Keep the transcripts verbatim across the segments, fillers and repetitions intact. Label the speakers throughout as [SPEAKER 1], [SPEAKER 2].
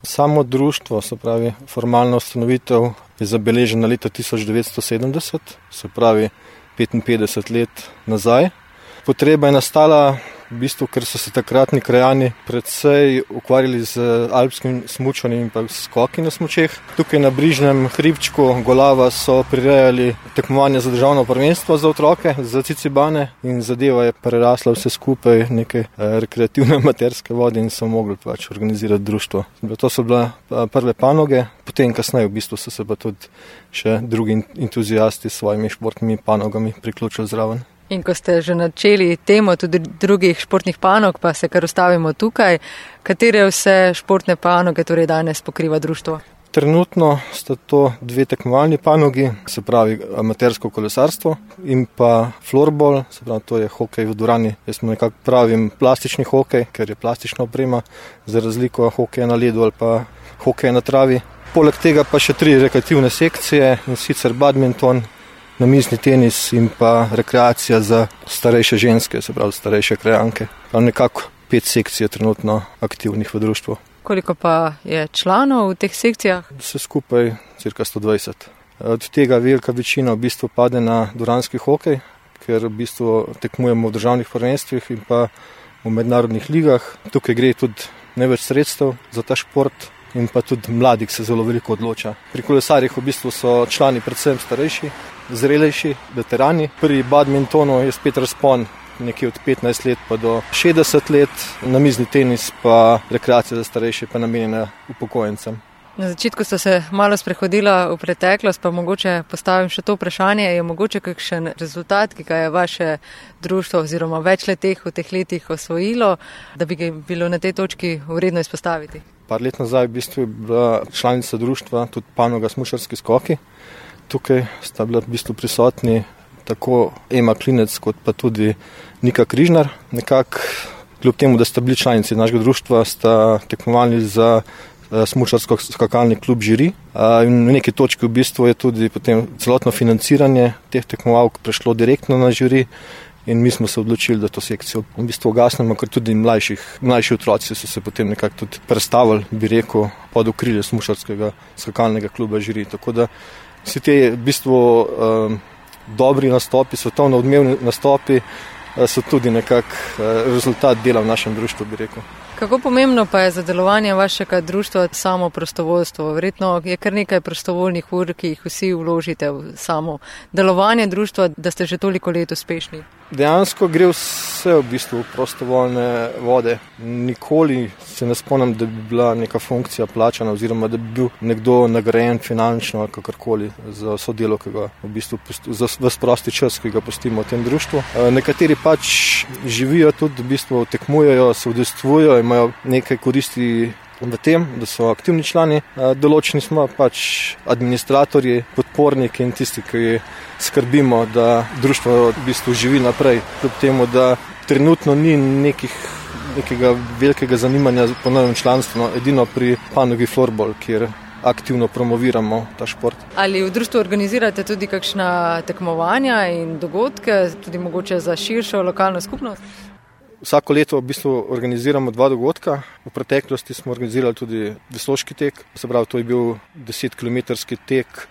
[SPEAKER 1] Samo društvo, se pravi formalna ustanovitev, je zabeležena leta tisoč devetsto sedemdeset, se pravi petinpetdeset let nazaj. Potreba je nastala v bistvu, ker so se takratni krajani predvsej ukvarjali z alpskim smučanjem in pa skoki na smučeh. Tukaj na bližnjem hribčku Golava so prirejali tekmovanje za državno prvenstvo za otroke, za cicibane, in zadeva je prerasla vse skupaj neke rekreativne amaterske vode in so mogli pač organizirati društvo. To so bile prve panoge, potem kasneje v bistvu so se pa tudi še drugi entuzijasti s svojimi športnimi panogami priključili zraven.
[SPEAKER 2] In ko ste že načeli temo tudi drugih športnih panog, pa se kar ustavimo tukaj, katere vse športne panoge torej danes pokriva društvo?
[SPEAKER 1] Trenutno sta to dve tekmovalni panogi, se pravi amatersko kolesarstvo in pa florbol, se pravi to je hokej v dvorani. Jaz mu nekako pravim plastični hokej, ker je plastična oprema, za razliko hokeja na ledu ali pa hokeja na travi. Poleg tega pa še tri rekreativne sekcije, in sicer badminton, namizni tenis in pa rekreacija za starejše ženske, se pravi starejše krajanke. Pa nekako pet sekcij je trenutno aktivnih v društvu.
[SPEAKER 2] Koliko pa je članov v teh sekcijah?
[SPEAKER 1] Vse skupaj cirka sto dvajset. Od tega velika večina v bistvu pade na dvoranski hokej, ker v bistvu tekmujemo v državnih prvenstvih in pa v mednarodnih ligah. Tukaj gre tudi največ sredstev za ta šport in pa tudi mladih se zelo veliko odloča. Pri kolesarjih v bistvu so člani predvsem starejši, zrelejši, veterani. Pri badmintonu je spet razpon nekje od petnajst let pa do šestdeset let, namizni tenis pa rekreacija za starejše pa namenjena upokojencem.
[SPEAKER 2] Na začetku ste se malo sprehodila v preteklost, pa mogoče postavim še to vprašanje, je mogoče kakšen rezultat, ki ga je vaše društvo oziroma več leteh v teh letih osvojilo, da bi ga bilo na tej točki vredno izpostaviti?
[SPEAKER 1] Par let nazaj v bistvu je bila članica društva tudi panoga smučarski skoki. Tukaj sta bila v bistvu prisotni tako Ema Klinec kot pa tudi Nika Križnar. Nekako kljub temu, da sta bili članici našega društva, sta tekmovali za smučarsko skakalni klub Žiri. In v neki točki v bistvu je tudi potem celotno financiranje teh tekmovalk prešlo direktno na Žiri. In mi smo se odločili, da to sekcijo v bistvu ugasnemo, ker tudi mlajših, mlajši otroci so se potem nekako tudi prestavili, bi rekel, pod okrilje smučarskega skakalnega kluba Žiri. Tako da vsi te v bistvu um, dobri nastopi, svetovno odmevni nastopi so tudi nekak rezultat dela v našem društvu, bi rekel.
[SPEAKER 2] Kako pomembno pa je za delovanje vašega društva samo prostovoljstvo? Verjetno je kar nekaj prostovoljnih ur, ki jih vsi vložite v samo delovanje društva, da ste že toliko let uspešni.
[SPEAKER 1] Dejansko gre vse v bistvu v prostovoljne vode. Nikoli se ne spomnim, da bi bila neka funkcija plačana oziroma da bi bil nekdo nagrajen finančno ali kakorkoli za vso delo, ki ga v bistvu za ves prosti čas, ki ga pustimo v tem društvu. Nekateri pač živijo tudi, v bistvu tekmujejo, se udejstvujejo, imajo nekaj koristi v tem, da so aktivni člani. Določeni smo pač administratorji, podporniki in tisti, ki skrbimo, da društvo v bistvu živi naprej. Kljub temu, da trenutno ni nekih, nekega velikega zanimanja po novem članstvu, no, edino pri panogi florbol, kjer aktivno promoviramo ta šport.
[SPEAKER 2] Ali v društvu organizirate tudi kakšna tekmovanja in dogodke, tudi mogoče za širšo lokalno skupnost?
[SPEAKER 1] Vsako leto v bistvu organiziramo dva dogodka. V preteklosti smo organizirali tudi vesoški tek, se pravi, to je bil desetkilometrski tek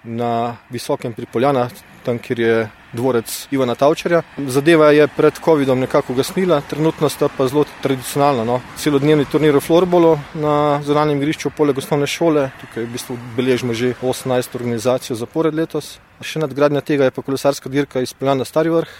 [SPEAKER 1] na Visokem pri Poljanah, tam, kjer je dvorec Ivana Tavčarja. Zadeva je pred covidom nekako ugasnila, trenutno sta pa zelo tradicionalna. No. Celodnevni turnir v florbolu na zunanjem igrišču poleg osnovne šole, tukaj v bistvu beležimo že osemnajsto organizacijo zapored letos. Še nadgradnja tega je pa kolesarska dirka iz Poljan na Stari Vrh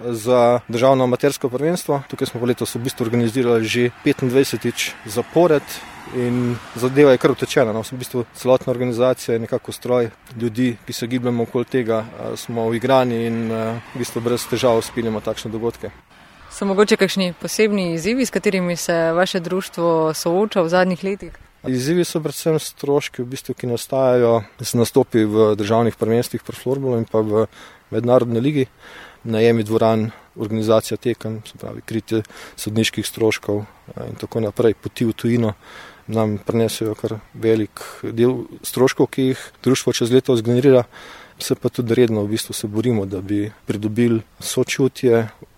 [SPEAKER 1] za državno amatersko prvenstvo. Tukaj smo pa letos v bistvu organizirali že petindvajsetič zapored in zadeva je kar utečena. No. V bistvu celotna organizacija je nekako stroj ljudi, ki se gibljamo okoli tega, smo uigrani in v bistvu brez težav speljemo takšne dogodke.
[SPEAKER 2] So mogoče kakšni posebni izzivi, s katerimi se vaše društvo sooča v zadnjih letih?
[SPEAKER 1] Izzivi so predvsem stroški, v bistvu, ki nastajajo z nastopi v državnih prvenstvih pri florbolu in pa v mednarodni ligi. Najemi dvoran, organizacija tekem, se pravi kritje sodniških stroškov in tako naprej, poti v tujino nam prinesejo kar velik del stroškov, ki jih društvo čez leto zgenerira. Se pa tudi redno v bistvu se borimo, da bi pridobili sočutje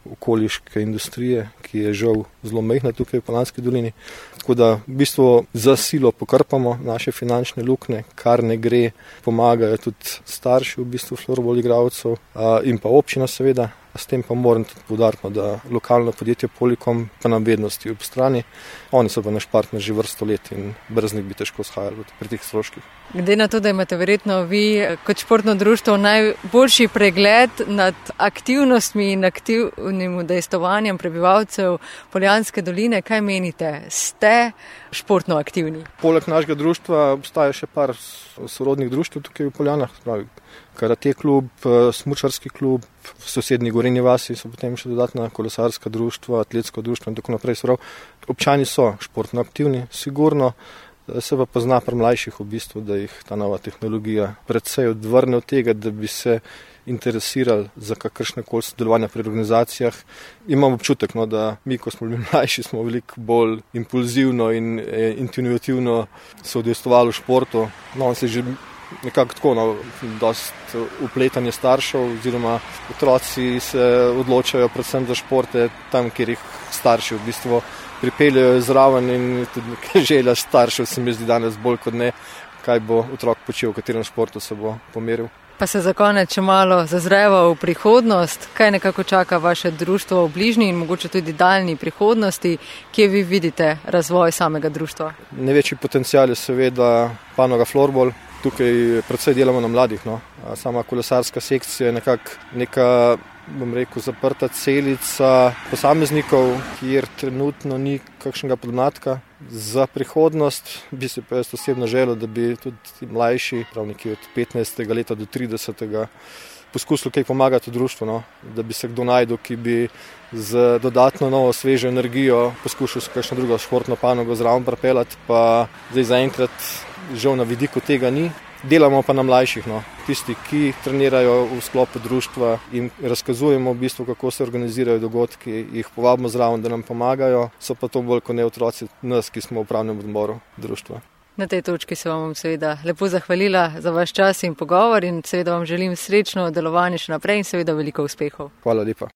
[SPEAKER 1] okoliške industrije, ki je žal zelo majhna tukaj v Poljanski dolini. Tako da v bistvu za silo pokrpamo naše finančne luknje, kar ne gre, pomagajo tudi starši v bistvu florbol igralcev in pa občina seveda. S tem pa moram tudi poudariti, da lokalno podjetje Polycom pa nam vedno stoji ob strani. Oni so pa naš partner že vrsto let in brez njih bi težko shajali pri teh stroških.
[SPEAKER 2] Glede na to, da imate verjetno vi kot športno društvo najboljši pregled nad aktivnostmi in aktivnim udejstvovanjem prebivalcev Poljanske doline, kaj menite? Ste športno aktivni?
[SPEAKER 1] Poleg našega društva obstaja še par sorodnih društv tukaj v Poljanah, karate klub, smučarski klub, v sosednji Gorenji vasi so potem še dodatna kolesarska društva, atletsko društvo in tako naprej. Občani so športno aktivni, sigurno, se pa pozna pri mlajših v bistvu, da jih ta nova tehnologija predvsej odvrne od tega, da bi se interesirali za kakršnekoli sodelovanja pri organizacijah. Imam občutek, no, da mi, ko smo bili mlajši, smo veliko bolj impulzivno in eh, intuitivno se udejstvovali v športu. No, on se že nekako tako, no, dost upletanje staršev oziroma otroci se odločajo predvsem za športe tam, kjer jih starši v bistvu pripeljajo zraven in tudi nekaj želja staršev se mi zdi danes bolj kot ne, kaj bo otrok počel, v katerem športu se bo pomeril.
[SPEAKER 2] Pa se za konec še malo zazreva v prihodnost. Kaj nekako čaka vaše društvo v bližnji in mogoče tudi daljni prihodnosti? Kje vi vidite razvoj samega društva?
[SPEAKER 1] Največji potencial je seveda panoga florbol. Tukaj predvsej delamo na mladih. No. Sama kolesarska sekcija je nekako neka, bom rekel, zaprta celica posameznikov, kjer trenutno ni kakšnega podmladka. Za prihodnost bi se pa jaz osebno želel, da bi tudi mlajši, prav nekje od petnajstega leta do tridesetega, poskusil kaj pomagati v društvu, no? Da bi se kdo najdel, ki bi z dodatno novo svežo energijo poskušal s kakšno drugo športno panogo zraven pripeljati, pa zdaj zaenkrat žal na vidiku tega ni. Delamo pa na mlajših, no. Tisti, ki trenirajo v sklopu društva in razkazujemo v bistvu, kako se organizirajo dogodki, jih povabimo zraven, da nam pomagajo, so pa to bolj kot ne otroci nas, ki smo v upravnem odboru društva.
[SPEAKER 2] Na tej točki se vam seveda lepo zahvalila za vaš čas in pogovor in seveda vam želim srečno delovanje še naprej in seveda veliko uspehov.
[SPEAKER 1] Hvala lepa.